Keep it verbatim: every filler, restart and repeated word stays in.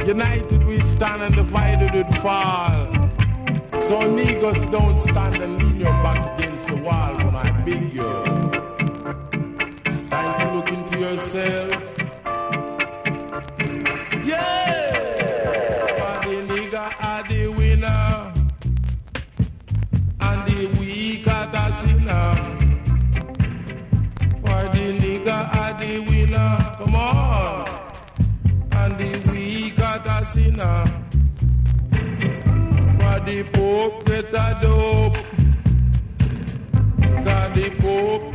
United we stand and divided we fall. So niggas don't stand and lean your back against the wall when I beg you. It's time to look into yourself. Yeah! Are the nigga are the winner, and the weak are the sinner. For the nigga are the winner, come on, and the weak are the sinner. For the Pope get a dope, got the Pope